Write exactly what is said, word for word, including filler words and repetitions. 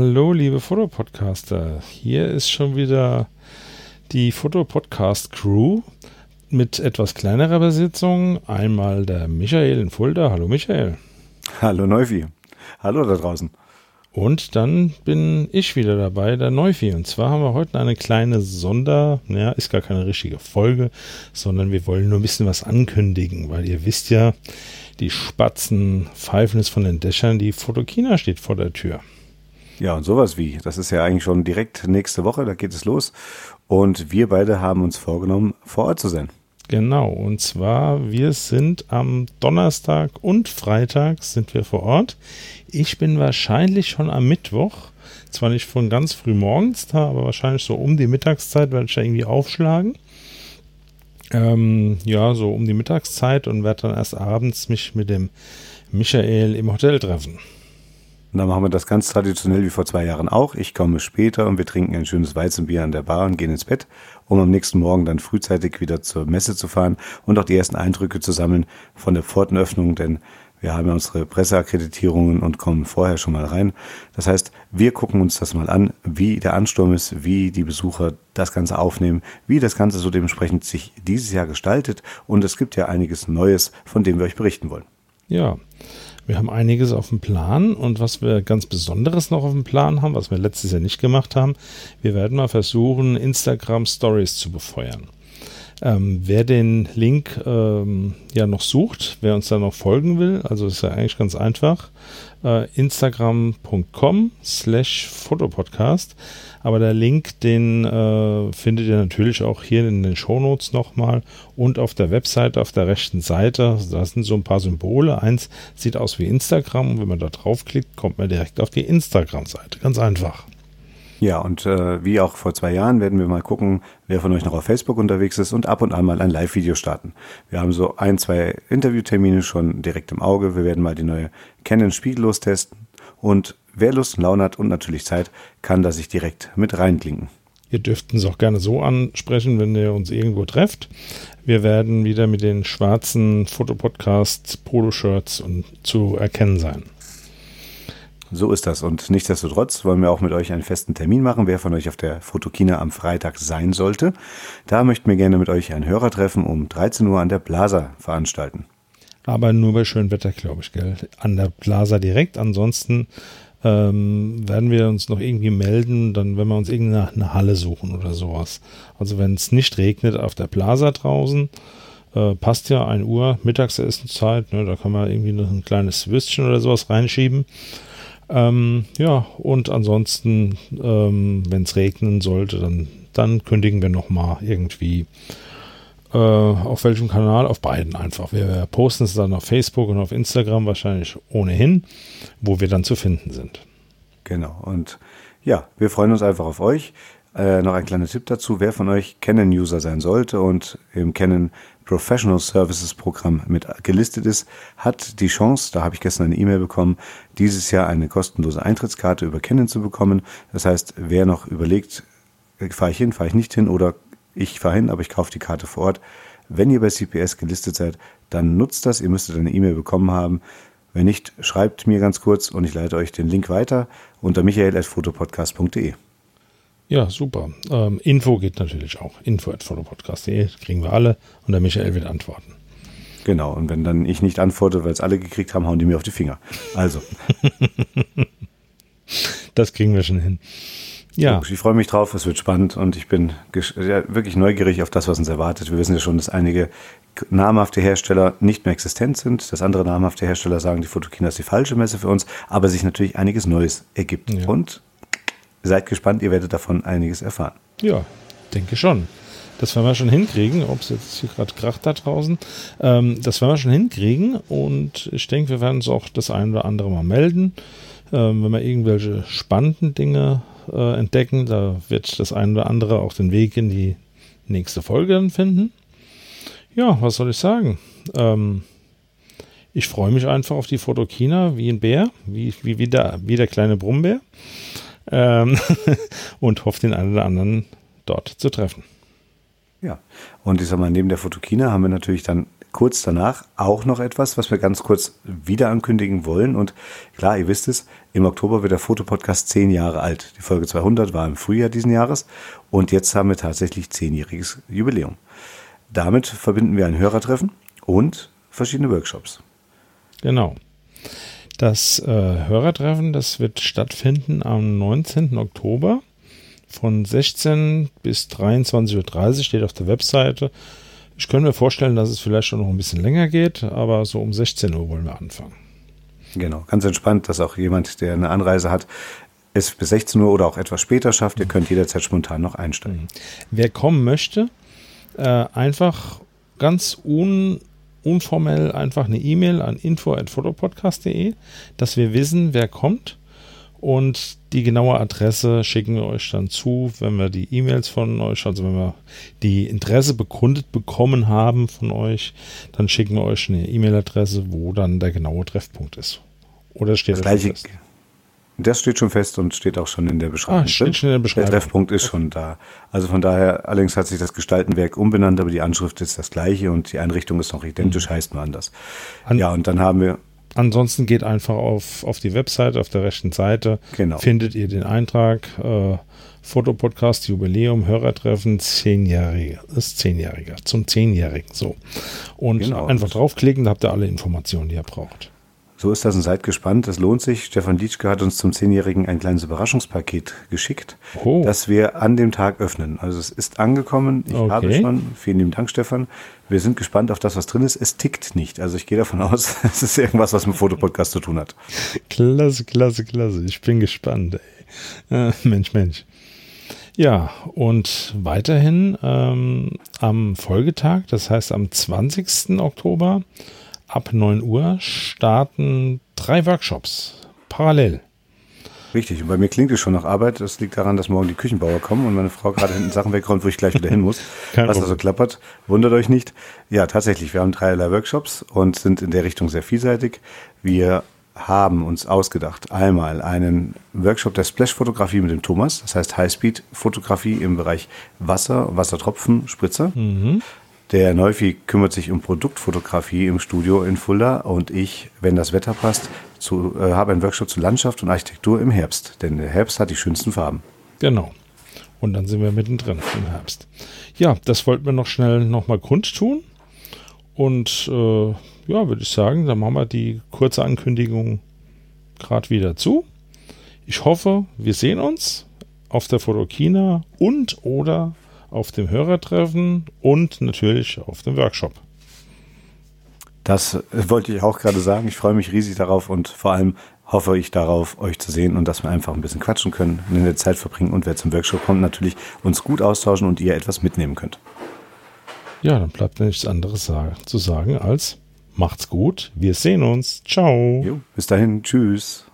Hallo, liebe Fotopodcaster. Hier ist schon wieder die Fotopodcast-Crew mit etwas kleinerer Besitzung. Einmal der Michael in Fulda. Hallo, Michael. Hallo, Neufi. Hallo da draußen. Und dann bin ich wieder dabei, der Neufi. Und zwar haben wir heute eine kleine Sonder, naja, ist gar keine richtige Folge, sondern wir wollen nur ein bisschen was ankündigen, weil ihr wisst ja, die Spatzen pfeifen es von den Dächern, die Photokina steht vor der Tür. Ja, und sowas wie, das ist ja eigentlich schon direkt nächste Woche, da geht es los. Und wir beide haben uns vorgenommen, vor Ort zu sein. Genau, und zwar, wir sind am Donnerstag und Freitag sind wir vor Ort. Ich bin wahrscheinlich schon am Mittwoch, zwar nicht von ganz früh morgens da, aber wahrscheinlich so um die Mittagszeit werde ich da irgendwie aufschlagen. Ähm, ja, so um die Mittagszeit und werde dann erst abends mich mit dem Michael im Hotel treffen. Und dann machen wir das ganz traditionell wie vor zwei Jahren auch. Ich komme später und wir trinken ein schönes Weizenbier an der Bar und gehen ins Bett, um am nächsten Morgen dann frühzeitig wieder zur Messe zu fahren und auch die ersten Eindrücke zu sammeln von der Pfortenöffnung, denn wir haben ja unsere Presseakkreditierungen und kommen vorher schon mal rein. Das heißt, wir gucken uns das mal an, wie der Ansturm ist, wie die Besucher das Ganze aufnehmen, wie das Ganze so dementsprechend sich dieses Jahr gestaltet. Und es gibt ja einiges Neues, von dem wir euch berichten wollen. Ja, wir haben einiges auf dem Plan und was wir ganz Besonderes noch auf dem Plan haben, was wir letztes Jahr nicht gemacht haben, wir werden mal versuchen, Instagram Stories zu befeuern. Ähm, wer den Link ähm, ja noch sucht, wer uns da noch folgen will, also ist ja eigentlich ganz einfach, äh, instagram punkt com slash fotopodcast, aber der Link, den äh, findet ihr natürlich auch hier in den Shownotes nochmal und auf der Webseite auf der rechten Seite, da sind so ein paar Symbole, eins sieht aus wie Instagram und wenn man da draufklickt, kommt man direkt auf die Instagram-Seite, ganz einfach. Ja, und äh, wie auch vor zwei Jahren werden wir mal gucken, wer von euch noch auf Facebook unterwegs ist und ab und an mal ein Live-Video starten. Wir haben so ein, zwei Interviewtermine schon direkt im Auge. Wir werden mal die neue Canon spiegellos testen und wer Lust und Laune hat und natürlich Zeit, kann da sich direkt mit reinklinken. Ihr dürft uns auch gerne so ansprechen, wenn ihr uns irgendwo trefft. Wir werden wieder mit den schwarzen Fotopodcast-Poloshirts zu erkennen sein. So ist das und nichtsdestotrotz wollen wir auch mit euch einen festen Termin machen, wer von euch auf der Photokina am Freitag sein sollte. Da möchten wir gerne mit euch ein Hörertreffen um dreizehn Uhr an der Plaza veranstalten. Aber nur bei schönem Wetter, glaube ich, gell? An der Plaza direkt. Ansonsten ähm, werden wir uns noch irgendwie melden, dann wenn wir uns irgendeine Halle suchen oder sowas. Also wenn es nicht regnet auf der Plaza draußen, äh, passt ja ein Uhr, Mittagsessenszeit, ne, da kann man irgendwie noch ein kleines Würstchen oder sowas reinschieben. Ähm, ja, und ansonsten, ähm, wenn es regnen sollte, dann, dann kündigen wir nochmal irgendwie äh, auf welchem Kanal, auf beiden einfach. Wir posten es dann auf Facebook und auf Instagram wahrscheinlich ohnehin, wo wir dann zu finden sind. Genau, und ja, wir freuen uns einfach auf euch. Äh, noch ein kleiner Tipp dazu, wer von euch Canon-User sein sollte und im Canon Professional Services Programm mit gelistet ist, hat die Chance, da habe ich gestern eine E-Mail bekommen, dieses Jahr eine kostenlose Eintrittskarte über Canon zu bekommen. Das heißt, wer noch überlegt, fahre ich hin, fahre ich nicht hin oder ich fahre hin, aber ich kaufe die Karte vor Ort. Wenn ihr bei C P S gelistet seid, dann nutzt das, ihr müsstet eine E-Mail bekommen haben. Wenn nicht, schreibt mir ganz kurz und ich leite euch den Link weiter unter michael at fotopodcast punkt de. Ja, super. Ähm, Info geht natürlich auch. info at fotopodcast punkt de kriegen wir alle und der Michael wird antworten. Genau, und wenn dann ich nicht antworte, weil es alle gekriegt haben, hauen die mir auf die Finger. Also. Das kriegen wir schon hin. Ja. Ich freue mich drauf, es wird spannend und ich bin ja, wirklich neugierig auf das, was uns erwartet. Wir wissen ja schon, dass einige namhafte Hersteller nicht mehr existent sind, dass andere namhafte Hersteller sagen, die Photokina ist die falsche Messe für uns, aber sich natürlich einiges Neues ergibt. Ja. Und seid gespannt, ihr werdet davon einiges erfahren. Ja, denke schon. Das werden wir schon hinkriegen, ob es jetzt hier gerade kracht da draußen. Ähm, das werden wir schon hinkriegen und ich denke, wir werden uns auch das ein oder andere mal melden. Ähm, wenn wir irgendwelche spannenden Dinge äh, entdecken, da wird das ein oder andere auch den Weg in die nächste Folge dann finden. Ja, was soll ich sagen? Ähm, ich freue mich einfach auf die Photokina wie ein Bär, wie, wie, wie, der, wie der kleine Brummbär. Ähm, und hoffe, den einen oder anderen dort zu treffen. Ja, und ich sag mal, neben der Photokina haben wir natürlich dann kurz danach auch noch etwas, was wir ganz kurz wieder ankündigen wollen. Und klar, ihr wisst es, im Oktober wird der Fotopodcast zehn Jahre alt. Die Folge zweihundert war im Frühjahr diesen Jahres und jetzt haben wir tatsächlich zehnjähriges Jubiläum. Damit verbinden wir ein Hörertreffen und verschiedene Workshops. Genau. Das äh, Hörertreffen, das wird stattfinden am neunzehnten Oktober von sechzehn bis dreiundzwanzig Uhr dreißig, steht auf der Webseite. Ich könnte mir vorstellen, dass es vielleicht schon noch ein bisschen länger geht, aber so um sechzehn Uhr wollen wir anfangen. Genau, ganz entspannt, dass auch jemand, der eine Anreise hat, es bis sechzehn Uhr oder auch etwas später schafft. Ihr könnt jederzeit spontan noch einsteigen. Wer kommen möchte, äh, einfach ganz un, unformell einfach eine E-Mail an info at fotopodcast punkt de, dass wir wissen, wer kommt. Und die genaue Adresse schicken wir euch dann zu, wenn wir die E-Mails von euch, also wenn wir die Interesse bekundet bekommen haben von euch, dann schicken wir euch eine E-Mail-Adresse, wo dann der genaue Treffpunkt ist. Oder steht das das gleiche, schon fest? Das steht schon fest und steht auch schon in der Beschreibung. Ah, steht schon in der Beschreibung. Der Treffpunkt ist schon da. Also von daher, allerdings hat sich das Gestaltenwerk umbenannt, aber die Anschrift ist das gleiche und die Einrichtung ist noch identisch, mhm. heißt nur anders. An ja, und dann haben wir Ansonsten geht einfach auf, auf die Webseite, auf der rechten Seite, genau. findet ihr den Eintrag, äh, Fotopodcast Jubiläum, Hörertreffen, zehnjährige, ist zehnjähriger, zum zehnjährigen, so. Und genau. einfach draufklicken, da habt ihr alle Informationen, die ihr braucht. So ist das und seid gespannt, es lohnt sich. Stefan Lietschke hat uns zum zehnjährigen ein kleines Überraschungspaket geschickt, oh. das wir an dem Tag öffnen. Also es ist angekommen, ich okay. habe schon, vielen lieben Dank Stefan. Wir sind gespannt auf das, was drin ist. Es tickt nicht, also ich gehe davon aus, es ist irgendwas, was mit Fotopodcast zu tun hat. Klasse, klasse, klasse, ich bin gespannt. Ey. Äh, Mensch, Mensch. Ja, und weiterhin ähm, am Folgetag, das heißt am zwanzigsten Oktober, ab neun Uhr starten drei Workshops parallel. Richtig, und bei mir klingt es schon nach Arbeit. Das liegt daran, dass morgen die Küchenbauer kommen und meine Frau gerade hinten Sachen wegräumt, wo ich gleich wieder hin muss. Was also klappert, wundert euch nicht. Ja, tatsächlich, wir haben dreierlei Workshops und sind in der Richtung sehr vielseitig. Wir haben uns ausgedacht, einmal einen Workshop der Splash-Fotografie mit dem Thomas, das heißt Highspeed-Fotografie im Bereich Wasser, Wassertropfen, Spritzer. Mhm. Der Neufi kümmert sich um Produktfotografie im Studio in Fulda und ich, wenn das Wetter passt, zu, äh, habe einen Workshop zu Landschaft und Architektur im Herbst. Denn der Herbst hat die schönsten Farben. Genau. Und dann sind wir mittendrin im Herbst. Ja, das wollten wir noch schnell nochmal kundtun. Und äh, ja, würde ich sagen, dann machen wir die kurze Ankündigung gerade wieder zu. Ich hoffe, wir sehen uns auf der Fotokina und oder auf dem Hörertreffen und natürlich auf dem Workshop. Das wollte ich auch gerade sagen. Ich freue mich riesig darauf und vor allem hoffe ich darauf, euch zu sehen und dass wir einfach ein bisschen quatschen können, eine Zeit verbringen und wer zum Workshop kommt, natürlich uns gut austauschen und ihr etwas mitnehmen könnt. Ja, dann bleibt mir nichts anderes zu sagen als macht's gut, wir sehen uns. Ciao. Jo, bis dahin, tschüss.